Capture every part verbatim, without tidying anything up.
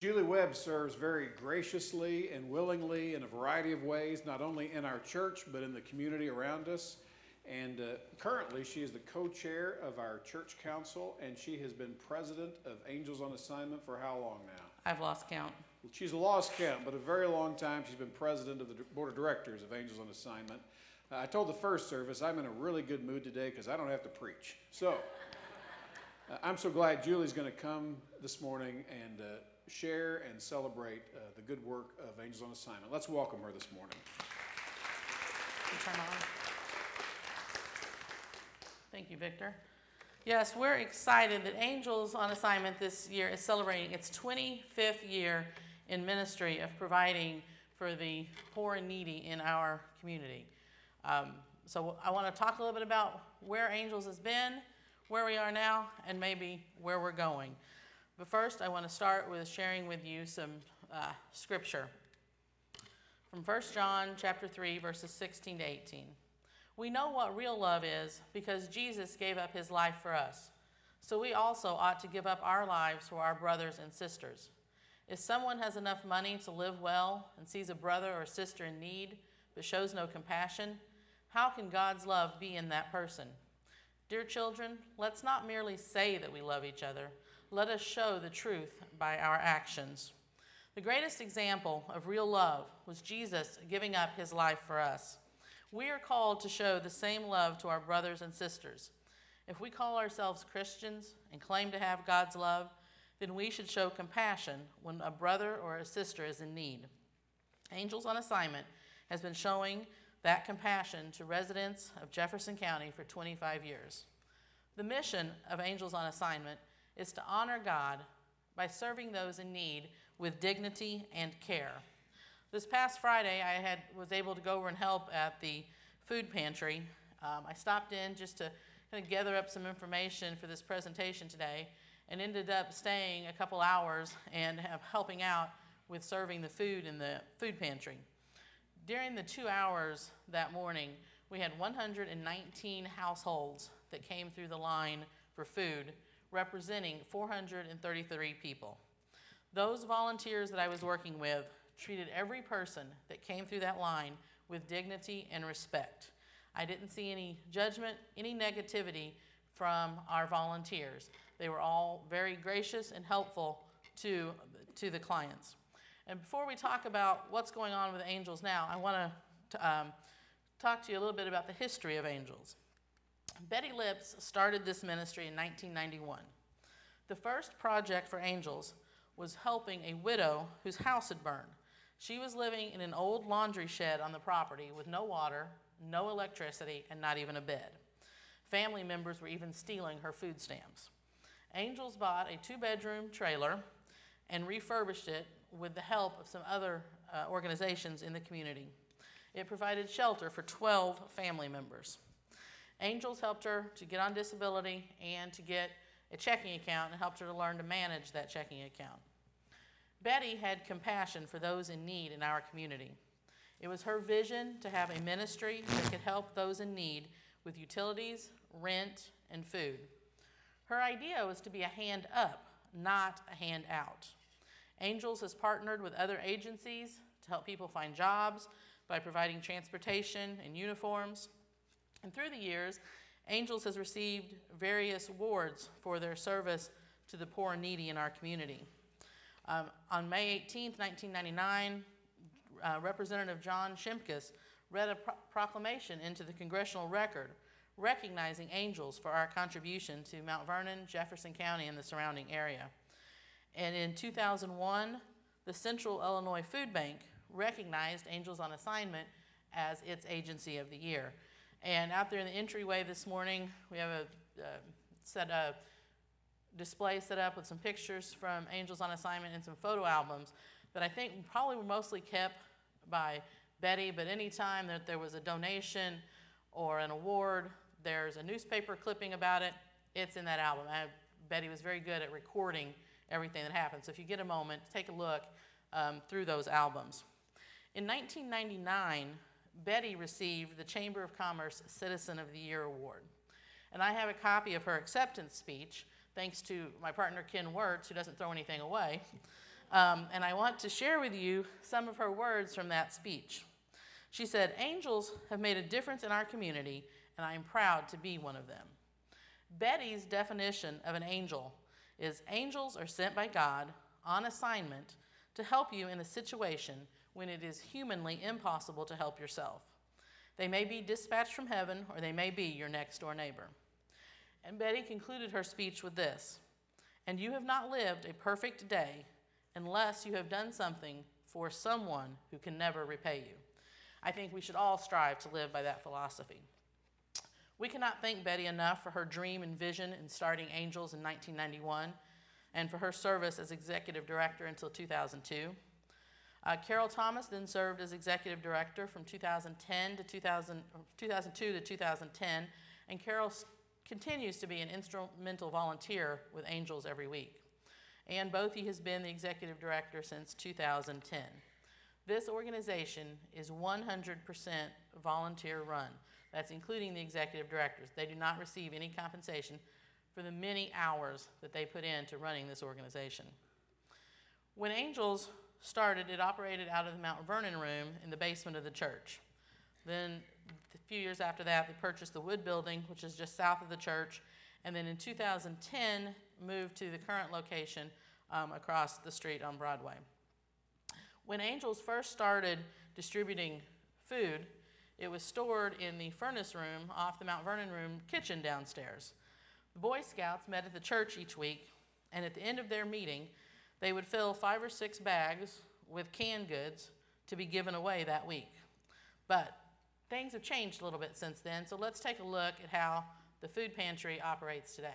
Julie Webb serves very graciously and willingly in a variety of ways, not only in our church, but in the community around us. And uh, currently, she is the co-chair of our church council, and she has been president of Angels on Assignment for how long now? I've lost count. She's lost count, but a very long time. She's been president of the board of directors of Angels on Assignment. Uh, I told the first service I'm in a really good mood today because I don't have to preach. So uh, I'm so glad Julie's going to come this morning and uh, share and celebrate uh, the good work of Angels on Assignment. Let's welcome her this morning. Turn on. Thank you, Victor. Yes, we're excited that Angels on Assignment this year is celebrating its twenty-fifth year in ministry of providing for the poor and needy in our community. Um, so I want to talk a little bit about where Angels has been, where we are now, and maybe where we're going. But first, I want to start with sharing with you some uh, scripture from First John chapter three, verses sixteen to eighteen. We know what real love is because Jesus gave up his life for us. So we also ought to give up our lives for our brothers and sisters. If someone has enough money to live well and sees a brother or sister in need but shows no compassion, how can God's love be in that person? Dear children, let's not merely say that we love each other. Let us show the truth by our actions. The greatest example of real love was Jesus giving up his life for us. We are called to show the same love to our brothers and sisters. If we call ourselves Christians and claim to have God's love, then we should show compassion when a brother or a sister is in need. Angels on Assignment has been showing that compassion to residents of Jefferson County for twenty-five years. The mission of Angels on Assignment is to honor God by serving those in need with dignity and care. This past Friday, I had was able to go over and help at the food pantry. Um, I stopped in just to kind of gather up some information for this presentation today and ended up staying a couple hours and have, helping out with serving the food in the food pantry. During the two hours that morning, we had one hundred nineteen households that came through the line for food, representing four hundred thirty-three people. Those volunteers that I was working with treated every person that came through that line with dignity and respect. I didn't see any judgment, any negativity from our volunteers. They were all very gracious and helpful to, to the clients. And before we talk about what's going on with Angels now, I want to um, talk to you a little bit about the history of Angels. Betty Lips started this ministry in nineteen ninety-one. The first project for Angels was helping a widow whose house had burned. She was living in an old laundry shed on the property with no water, no electricity, and not even a bed. Family members were even stealing her food stamps. Angels bought a two-bedroom trailer and refurbished it with the help of some other uh, organizations in the community. It provided shelter for twelve family members. Angels helped her to get on disability and to get a checking account and helped her to learn to manage that checking account. Betty had compassion for those in need in our community. It was her vision to have a ministry that could help those in need with utilities, rent, and food. Her idea was to be a hand up, not a hand out. Angels has partnered with other agencies to help people find jobs by providing transportation and uniforms. And through the years, Angels has received various awards for their service to the poor and needy in our community. Um, on May eighteenth, nineteen ninety-nine, uh, Representative John Shimkus read a pro- proclamation into the Congressional Record recognizing Angels for our contribution to Mount Vernon, Jefferson County, and the surrounding area. And in two thousand one, the Central Illinois Food Bank recognized Angels on Assignment as its agency of the year. And out there in the entryway this morning, we have a uh, set of display set up with some pictures from Angels on Assignment and some photo albums that I think probably were mostly kept by Betty, but anytime that there was a donation or an award, there's a newspaper clipping about it, it's in that album. I, Betty was very good at recording everything that happened. So if you get a moment, take a look um, through those albums. In nineteen ninety-nine, Betty received the Chamber of Commerce Citizen of the Year Award. And I have a copy of her acceptance speech, thanks to my partner Ken Wirtz, who doesn't throw anything away. Um, and I want to share with you some of her words from that speech. She said, "Angels have made a difference in our community, and I am proud to be one of them." Betty's definition of an angel is angels are sent by God on assignment to help you in a situation when it is humanly impossible to help yourself. They may be dispatched from heaven, or they may be your next door neighbor. And Betty concluded her speech with this: "And you have not lived a perfect day unless you have done something for someone who can never repay you." I think we should all strive to live by that philosophy. We cannot thank Betty enough for her dream and vision in starting Angels in nineteen ninety-one, and for her service as executive director until two thousand two. Uh, Carol Thomas then served as executive director from two thousand ten to two thousand, two thousand two to two thousand ten, and Carol s- continues to be an instrumental volunteer with Angels every week. Ann Bothy has been the executive director since two thousand ten. This organization is one hundred percent volunteer run. That's including the executive directors. They do not receive any compensation for the many hours that they put into running this organization. When Angels started, it operated out of the Mount Vernon room in the basement of the church. Then a few years after that, they purchased the Wood Building, which is just south of the church, and then in two thousand ten moved to the current location um, across the street on Broadway. When Angels first started distributing food, it was stored in the furnace room off the Mount Vernon room kitchen downstairs. The Boy Scouts met at the church each week, and at the end of their meeting, they would fill five or six bags with canned goods to be given away that week. But things have changed a little bit since then, so let's take a look at how the food pantry operates today.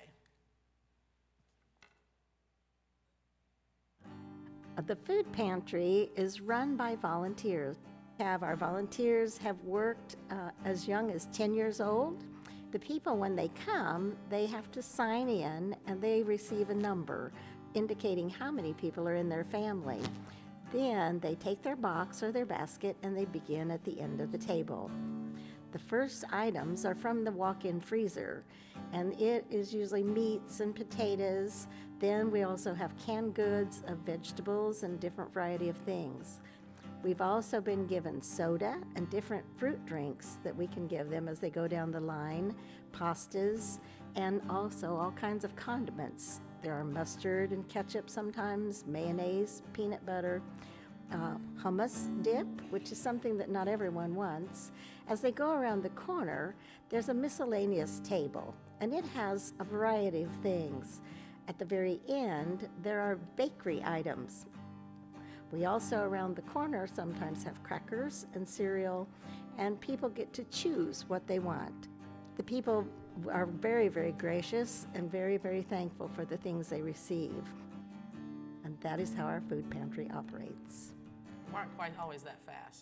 The food pantry is run by volunteers. Have our volunteers have worked uh, as young as ten years old. The people, when they come, they have to sign in and they receive a number indicating how many people are in their family. Then they take their box or their basket and they begin at the end of the table. The first items are from the walk-in freezer, and it is usually meats and potatoes. Then we also have canned goods of vegetables and different variety of things. We've also been given soda and different fruit drinks that we can give them as they go down the line, pastas, and also all kinds of condiments. There are mustard and ketchup sometimes, mayonnaise, peanut butter, uh, hummus dip, which is something that not everyone wants. As they go around the corner, there's a miscellaneous table, and it has a variety of things. At the very end, there are bakery items. We also, around the corner, sometimes have crackers and cereal, and people get to choose what they want. The people are very, very gracious and very, very thankful for the things they receive. And that is how our food pantry operates. We aren't quite always that fast.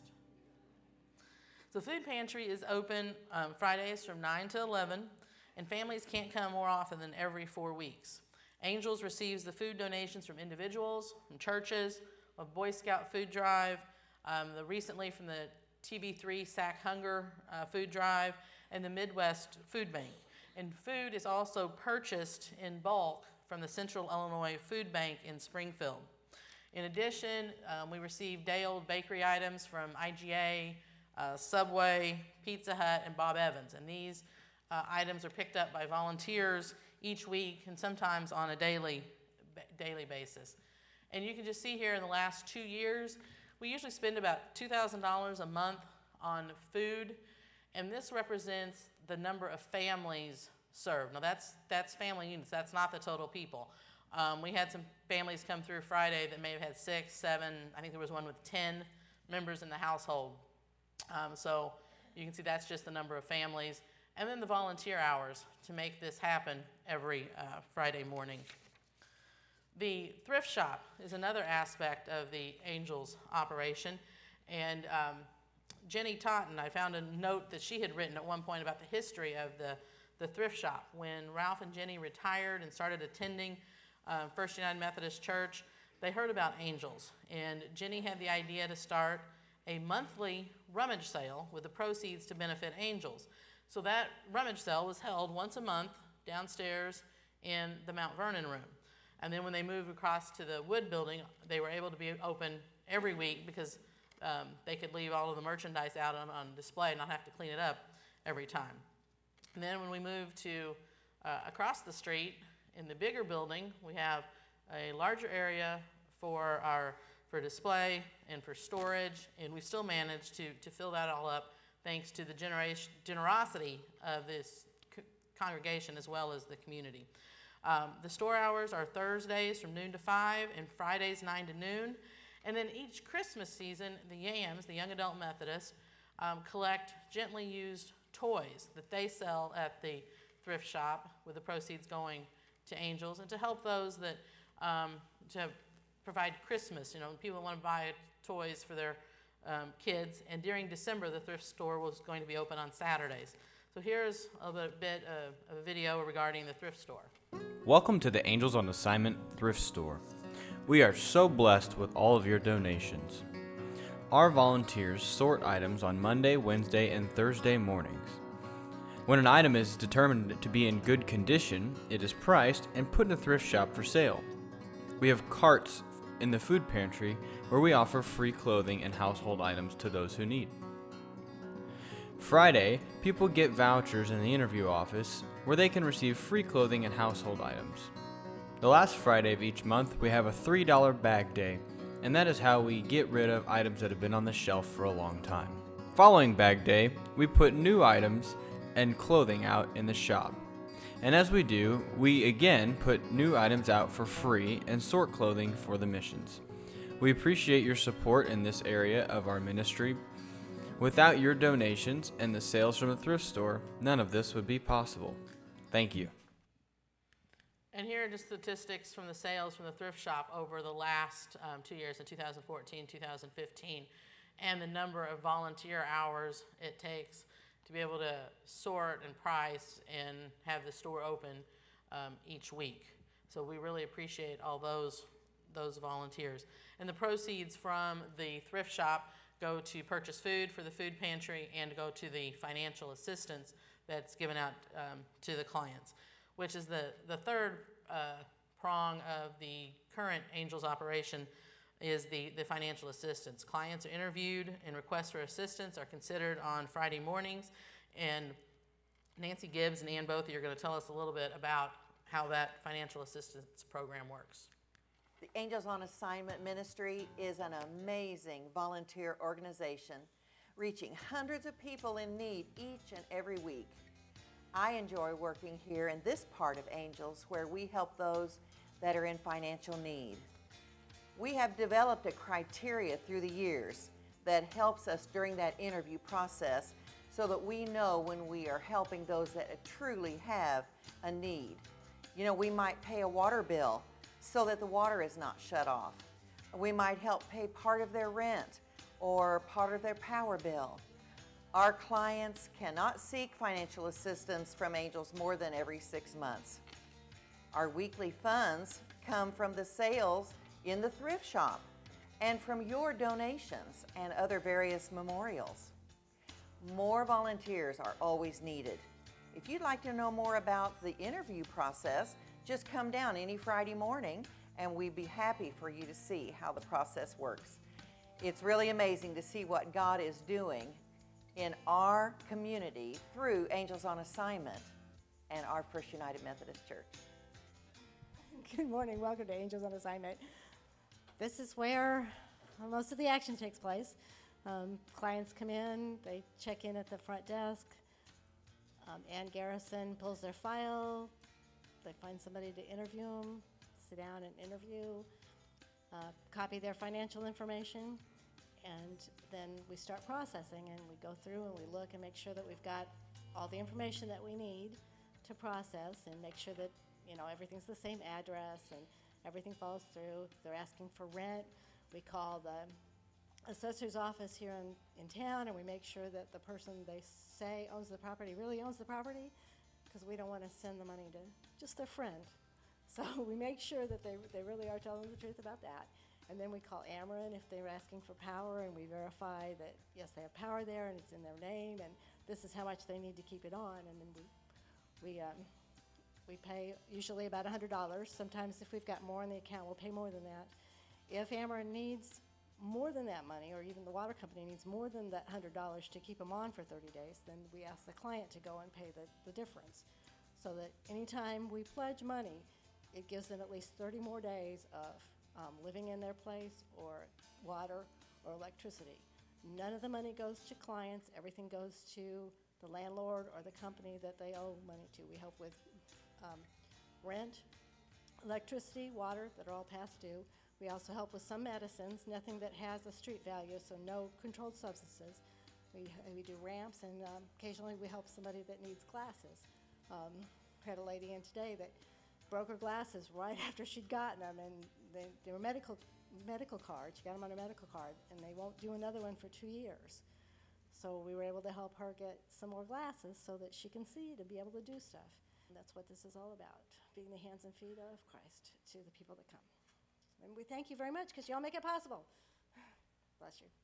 So food pantry is open um, Fridays from nine to eleven, and families can't come more often than every four weeks. Angels receives the food donations from individuals, from churches, a Boy Scout food drive, um, the recently from the T B three Sack Hunger uh, food drive, and the Midwest Food Bank. And food is also purchased in bulk from the Central Illinois Food Bank in Springfield. In addition, um, we receive day-old bakery items from I G A, uh, Subway, Pizza Hut, and Bob Evans. And these uh, items are picked up by volunteers each week and sometimes on a daily, daily basis. And you can just see here in the last two years, we usually spend about two thousand dollars a month on food, and this represents the number of families served. Now that's, that's family units, that's not the total people. Um, we had some families come through Friday that may have had six, seven, I think there was one with ten members in the household. Um, so you can see that's just the number of families. And then the volunteer hours to make this happen every uh, Friday morning. The thrift shop is another aspect of the Angels operation, and um, Jenny Totten, I found a note that she had written at one point about the history of the, the thrift shop. When Ralph and Jenny retired and started attending uh, First United Methodist Church, they heard about Angels, and Jenny had the idea to start a monthly rummage sale with the proceeds to benefit Angels. So that rummage sale was held once a month downstairs in the Mount Vernon room. And then when they moved across to the wood building, they were able to be open every week because um, they could leave all of the merchandise out on, on display and not have to clean it up every time. And then when we moved to uh, across the street in the bigger building, we have a larger area for our for display and for storage, and we still managed to, to fill that all up thanks to the generation, generosity of this co congregation as well as the community. Um, the store hours are Thursdays from noon to five and Fridays nine to noon. And then each Christmas season, the YAMS, the Young Adult Methodists, um, collect gently used toys that they sell at the thrift shop, with the proceeds going to Angels, and to help those that, um, to provide Christmas, you know, people want to buy toys for their um, kids. And during December, the thrift store was going to be open on Saturdays. So here's a bit, bit of, of a video regarding the thrift store. Welcome to the Angels on Assignment Thrift Store. We are so blessed with all of your donations. Our volunteers sort items on Monday, Wednesday, and Thursday mornings. When an item is determined to be in good condition, it is priced and put in a thrift shop for sale. We have carts in the food pantry where we offer free clothing and household items to those who need. Friday, people get vouchers in the interview office where they can receive free clothing and household items. The last Friday of each month, we have a three dollar bag day, and that is how we get rid of items that have been on the shelf for a long time. Following bag day, we put new items and clothing out in the shop. And as we do, we again put new items out for free and sort clothing for the missions. We appreciate your support in this area of our ministry. Without your donations and the sales from the thrift store, none of this would be possible. Thank you. And here are just statistics from the sales from the thrift shop over the last um, two years, in two thousand fourteen, two thousand fifteen, and the number of volunteer hours it takes to be able to sort and price and have the store open um, each week. So we really appreciate all those, those volunteers. And the proceeds from the thrift shop go to purchase food for the food pantry and go to the financial assistance that's given out um, to the clients, which is the, the third uh, prong of the current Angels operation, is the, the financial assistance. Clients are interviewed and requests for assistance are considered on Friday mornings, and Nancy Gibbs and Ann Bothy are going to tell us a little bit about how that financial assistance program works. The Angels on Assignment Ministry is an amazing volunteer organization reaching hundreds of people in need each and every week. I enjoy working here in this part of Angels where we help those that are in financial need. We have developed a criteria through the years that helps us during that interview process so that we know when we are helping those that truly have a need. You know, we might pay a water bill so that the water is not shut off. We might help pay part of their rent or part of their power bill. Our clients cannot seek financial assistance from Angels more than every six months. Our weekly funds come from the sales in the thrift shop and from your donations and other various memorials. More volunteers are always needed. If you'd like to know more about the interview process, just come down any Friday morning and we'd be happy for you to see how the process works. It's really amazing to see what God is doing in our community through Angels on Assignment and our First United Methodist Church. Good morning, welcome to Angels on Assignment. This is where most of the action takes place. Um, clients come in, they check in at the front desk. Um, Ann Garrison pulls their file, they find somebody to interview them, sit down and interview, uh, copy their financial information, and then we start processing and we go through and we look and make sure that we've got all the information that we need to process and make sure that, you know, everything's the same address and everything falls through. If they're asking for rent, we call the assessor's office here in, in town and we make sure that the person they say owns the property really owns the property, because we don't want to send the money to just their friend. So we make sure that they, they really are telling the truth about that. And then we call Ameren if they're asking for power, and we verify that, yes, they have power there and it's in their name and this is how much they need to keep it on. And then we, we um, We pay usually about one hundred dollars. Sometimes if we've got more in the account, we'll pay more than that. If Ameren needs more than that money, or even the water company needs more than that one hundred dollars to keep them on for thirty days, then we ask the client to go and pay the, the difference. So that anytime we pledge money, it gives them at least thirty more days of um, living in their place, or water, or electricity. None of the money goes to clients. Everything goes to the landlord or the company that they owe money to. We help with um, rent, electricity, water that are all past due. We also help with some medicines, nothing that has a street value, so no controlled substances. We, we do ramps, and um, occasionally we help somebody that needs glasses. Um, had a lady in today that broke her glasses right after she'd gotten them, and they, they were medical medical cards. She got them on her medical card, and they won't do another one for two years. So we were able to help her get some more glasses so that she can see to be able to do stuff. And that's what this is all about, being the hands and feet of Christ to the people that come. And we thank you very much, because y'all make it possible. Bless you.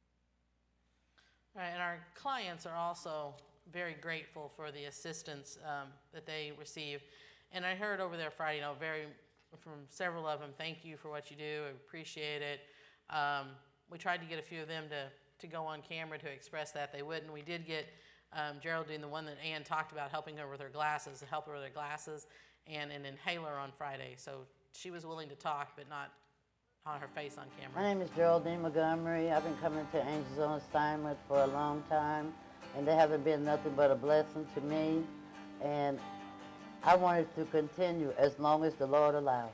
All right, and our clients are also very grateful for the assistance um, that they receive. And I heard over there Friday, you know, very from several of them, thank you for what you do, I appreciate it. Um, we tried to get a few of them to, to go on camera to express that. They wouldn't. We did get um, Geraldine, the one that Ann talked about, helping her with her glasses, to help her with her glasses, and an inhaler on Friday. So she was willing to talk, but not on her face on camera. My name is Geraldine Montgomery. I've been coming to Angels on Assignment for a long time, and they haven't been nothing but a blessing to me. And I wanted to continue as long as the Lord allows.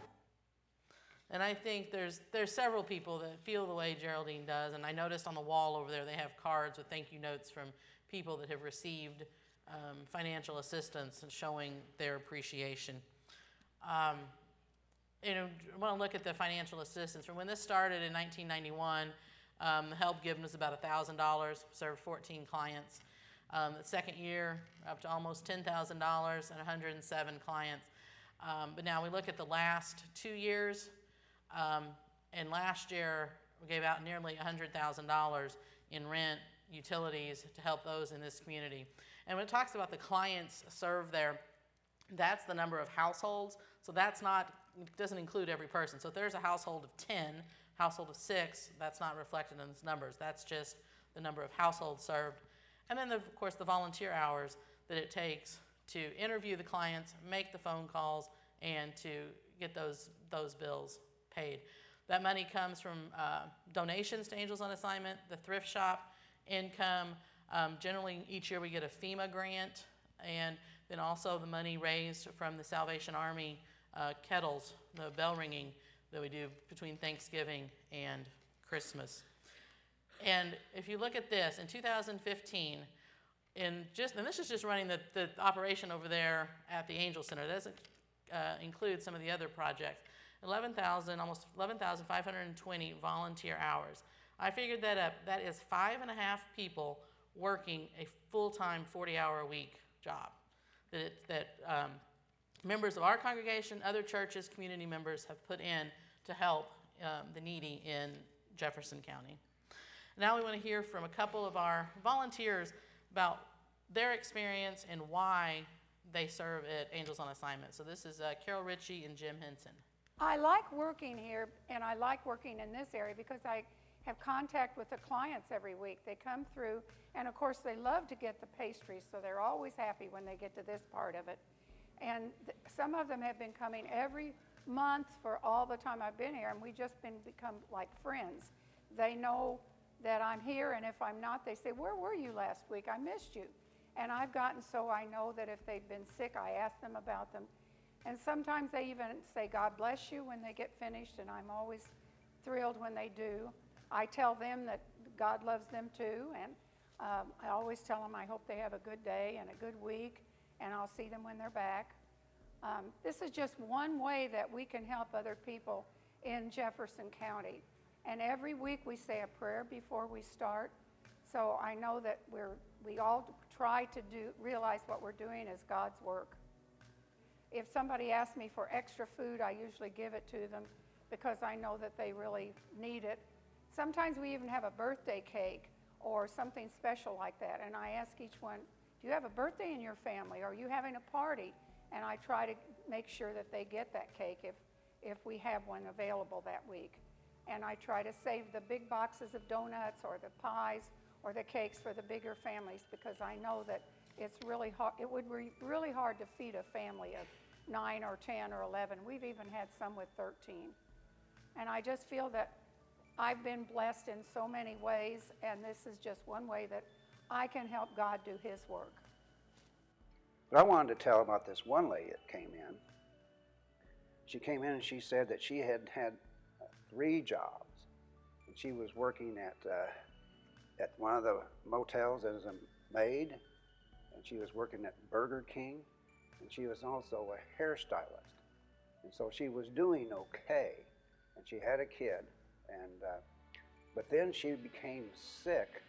And I think there's there's several people that feel the way Geraldine does, and I noticed on the wall over there they have cards with thank you notes from people that have received um, financial assistance and showing their appreciation. Um, you know, I want to look at the financial assistance. From when this started in nineteen ninety-one, um, the help given was about one thousand dollars, served fourteen clients. Um, the second year, up to almost ten thousand dollars and one hundred seven clients. Um, but now we look at the last two years, um, and last year we gave out nearly one hundred thousand dollars in rent, utilities to help those in this community. And when it talks about the clients served there, that's the number of households. So that's not, it doesn't include every person. So if there's a household of ten, household of six, that's not reflected in these numbers. That's just the number of households served. And then, the, of course, the volunteer hours that it takes to interview the clients, make the phone calls, and to get those, those bills paid. That money comes from uh, donations to Angels on Assignment, the thrift shop, income. Um, generally, each year we get a FEMA grant, and then also the money raised from the Salvation Army uh, kettles, the bell ringing that we do between Thanksgiving and Christmas. And if you look at this, in two thousand fifteen, in just, and this is just running the, the operation over there at the Angel Center. That doesn't uh, include some of the other projects. eleven thousand, almost eleven thousand five hundred twenty volunteer hours. I figured that up. That is five and a half people working a full-time forty hour a week job. That, it, that um, members of our congregation, other churches, community members have put in to help um, the needy in Jefferson County. Now we want to hear from a couple of our volunteers about their experience and why they serve at Angels on Assignment. So this is uh, Carol Ritchie and Jim Henson. I like working here, and I like working in this area because I have contact with the clients every week. They come through, and of course they love to get the pastries, so they're always happy when they get to this part of it. And th- some of them have been coming every month for all the time I've been here, and we've just been become like friends. They know that I'm here, and if I'm not, they say, where were you last week? I missed you. And I've gotten so I know that if they've been sick, I ask them about them. And sometimes they even say, God bless you, when they get finished, and I'm always thrilled when they do. I tell them that God loves them too, and um, I always tell them I hope they have a good day and a good week, and I'll see them when they're back. Um, this is just one way that we can help other people in Jefferson County. And every week we say a prayer before we start. So I know that we're, we all try to do, realize what we're doing is God's work. If somebody asks me for extra food, I usually give it to them because I know that they really need it. Sometimes we even have a birthday cake or something special like that. And I ask each one, do you have a birthday in your family? Or are you having a party? and I try to make sure that they get that cake if, if we have one available that week. And I try to save the big boxes of donuts or the pies or the cakes for the bigger families, because I know that it's really hard, it would be really hard to feed a family of nine or ten or eleven. We've even had some with thirteen. And I just feel that I've been blessed in so many ways, and this is just one way that I can help God do his work. But I wanted to tell about this one lady that came in. She came in and she said that she had had uh, three jobs. And she was working at, uh, at one of the motels as a maid, and she was working at Burger King, and she was also a hairstylist. And so she was doing okay, and she had a kid. And, uh, but then she became sick,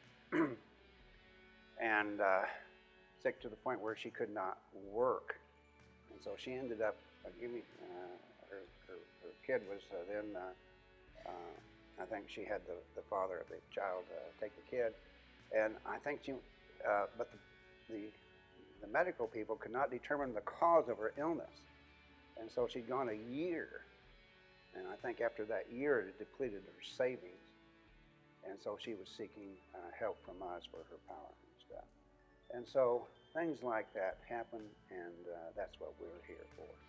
and uh, sick to the point where she could not work. And so she ended up uh, giving, uh, her, her, her kid was uh, then, uh, uh, I think she had the, the father of the child uh, take the kid. And I think she, uh, but the, the, the medical people could not determine the cause of her illness. And so she'd gone a year. And I think after that year, it depleted her savings. And so she was seeking uh, help from us for her power and stuff. And so things like that happen, and uh, that's what we're here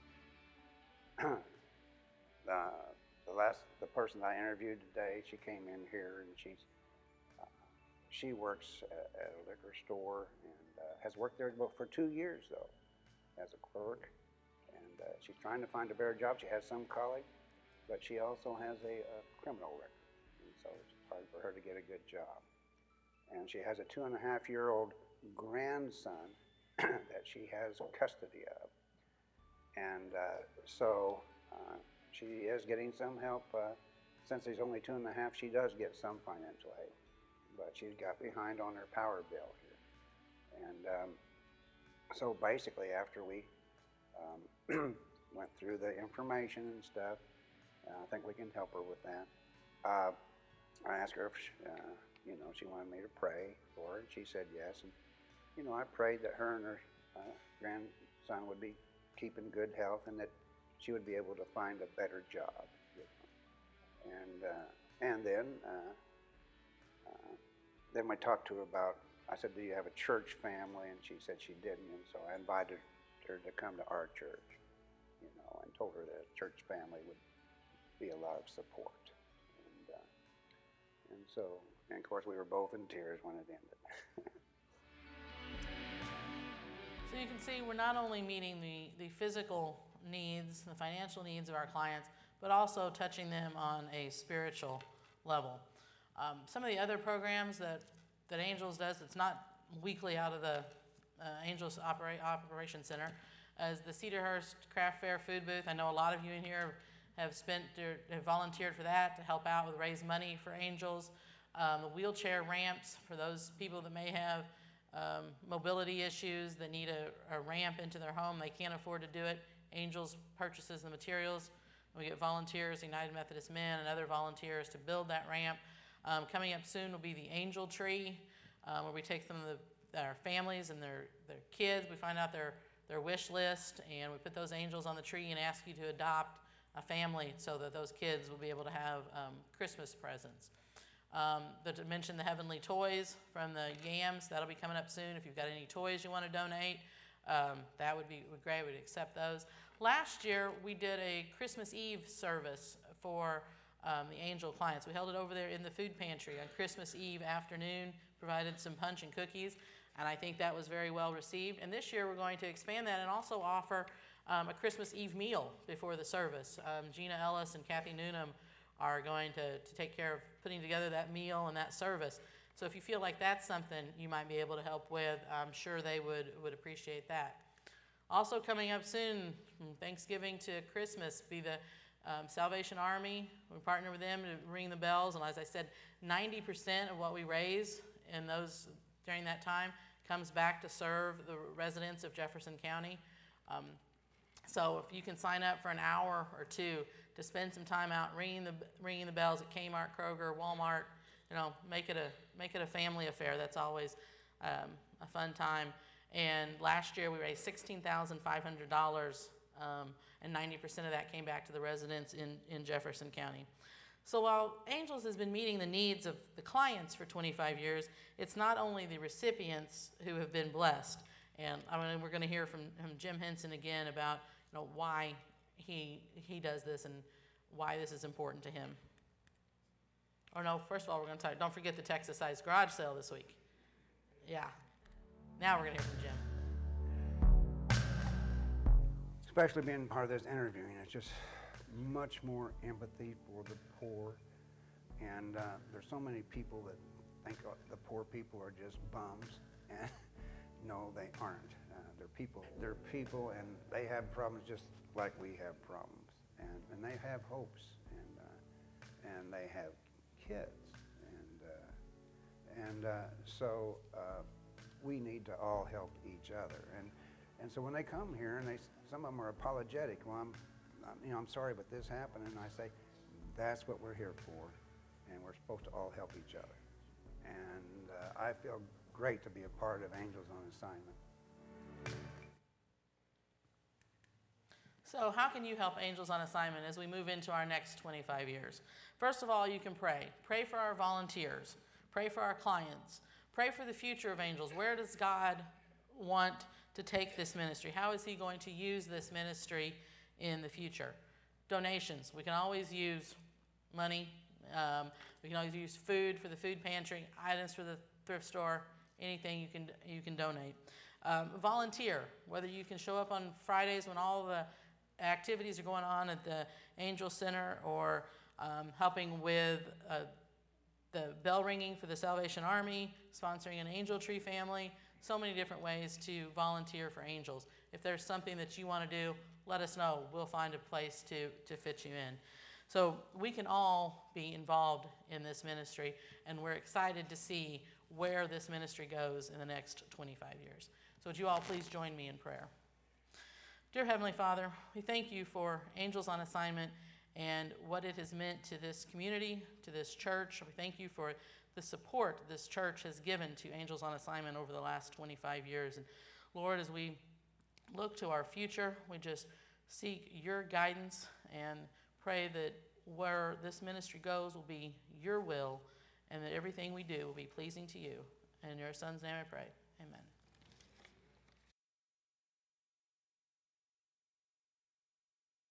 for. uh, the last, the person I interviewed today, she came in here, and she's, uh, she works at, at a liquor store, and uh, has worked there for two years, though, as a clerk. And uh, she's trying to find a better job. She has some college, but she also has a, a criminal record, and so it's hard for her to get a good job. And she has a two and a half year old grandson that she has custody of. And uh, so uh, she is getting some help. Uh, since he's only two and a half, she does get some financial aid, but she's got behind on her power bill here. And um, so basically, after we um, went through the information and stuff, Uh, I think we can help her with that. Uh, I asked her if, she, uh, you know, she wanted me to pray for her, and she said yes. And, you know, I prayed that her and her uh, grandson would be keeping good health, and that she would be able to find a better job. You know. And uh, and then uh, uh, then we talked to her about. I said, "Do you have a church family?" And she said she didn't, and so I invited her to come to our church, you know, and told her that a church family would be a lot of support. And, uh, and so, and of course, we were both in tears when it ended. So you can see we're not only meeting the, the physical needs, the financial needs of our clients, but also touching them on a spiritual level. Um, some of the other programs that, that Angels does, it's not weekly out of the uh, Angels Opera- Operations Center, as the Cedarhurst Craft Fair food booth. I know a lot of you in here have spent, have volunteered for that to help out with raise money for Angels. Um, the wheelchair ramps for those people that may have um, mobility issues that need a, a ramp into their home. They can't afford to do it. Angels purchases the materials. We get volunteers, United Methodist Men and other volunteers to build that ramp. Um, coming up soon will be the Angel Tree, uh, where we take some of the, our families and their, their kids. We find out their, their wish list, and we put those angels on the tree and ask you to adopt a family so that those kids will be able to have um, Christmas presents. Um, the, to mention the Heavenly Toys from the Yams, that'll be coming up soon. If you've got any toys you want to donate, um, that would be great. We'd accept those. Last year, we did a Christmas Eve service for um, the Angel clients. We held it over there in the food pantry on Christmas Eve afternoon, provided some punch and cookies, and I think that was very well received. And this year, we're going to expand that and also offer Um, a Christmas Eve meal before the service. Um, Gina Ellis and Kathy Noonan are going to, to take care of putting together that meal and that service. So if you feel like that's something you might be able to help with, I'm sure they would, would appreciate that. Also coming up soon, from Thanksgiving to Christmas, be the um, Salvation Army. We partner with them to ring the bells, and as I said, ninety percent of what we raise in those during that time comes back to serve the residents of Jefferson County. Um, So if you can sign up for an hour or two to spend some time out ringing the ringing the bells at Kmart, Kroger, Walmart, you know, make it a make it a family affair. That's always um, a fun time. And last year, we raised sixteen thousand five hundred dollars, um, and ninety percent of that came back to the residents in, in Jefferson County. So while Angels has been meeting the needs of the clients for twenty-five years, it's not only the recipients who have been blessed. And I mean, we're going to hear from, from Jim Henson again about, you know, why he, he does this and why this is important to him. Or no, first of all, we're going to talk, don't forget the Texas Size Garage Sale this week. Yeah. Now we're going to hear from Jim. Especially being part of this interviewing, it's just much more empathy for the poor. And uh, there's so many people that think the poor people are just bums. And no, they aren't. Uh, they're people. They're people, and they have problems just like we have problems. And, and they have hopes, and uh, and they have kids. And uh, and uh, so uh, we need to all help each other. And and so when they come here, and they some of them are apologetic. Well, I'm, I'm you know I'm sorry, but this happened, and I say that's what we're here for, and we're supposed to all help each other. And uh, I feel great to be a part of Angels on Assignment. So how can you help Angels on Assignment as we move into our next twenty-five years? First of all, you can pray. Pray for our volunteers. Pray for our clients. Pray for the future of Angels. Where does God want to take this ministry? How is he going to use this ministry in the future? Donations. We can always use money. Um, we can always use food for the food pantry, items for the thrift store, anything you can, you can donate. Um, volunteer, whether you can show up on Fridays when all the activities are going on at the Angel Center, or um, helping with uh, the bell ringing for the Salvation Army, sponsoring an Angel Tree family, so many different ways to volunteer for Angels. If there's something that you want to do, let us know. We'll find a place to, to fit you in. So we can all be involved in this ministry, and we're excited to see where this ministry goes in the next twenty-five years. So would you all please join me in prayer? Dear Heavenly Father, we thank you for Angels on Assignment and what it has meant to this community, to this church. We thank you for the support this church has given to Angels on Assignment over the last twenty-five years. And Lord, as we look to our future, we just seek your guidance and pray that where this ministry goes will be your will, and that everything we do will be pleasing to you. In your Son's name I pray. Amen.